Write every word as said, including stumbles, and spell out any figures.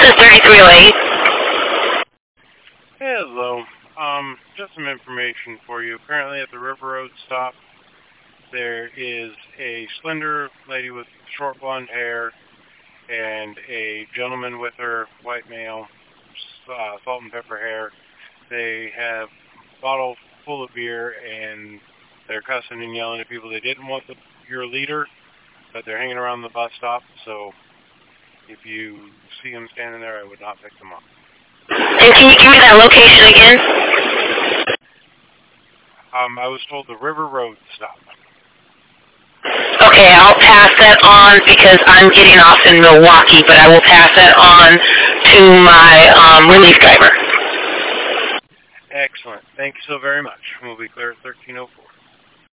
is thirty-three oh eight. Hello. Um, just some information for you. Apparently at the River Road stop, there is a slender lady with short blonde hair and a gentleman with her, white male, uh, salt and pepper hair. They have a bottle full of beer, and they're cussing and yelling at people. They didn't want the, your leader, but they're hanging around the bus stop, so if you see them standing there, I would not pick them up. And can you give me that location again? Um, I was told the River Road stop. Okay, I'll pass that on because I'm getting off in Milwaukee, but I will pass that on to my um, relief driver. Excellent. Thank you so very much. We'll be clear at thirteen oh four.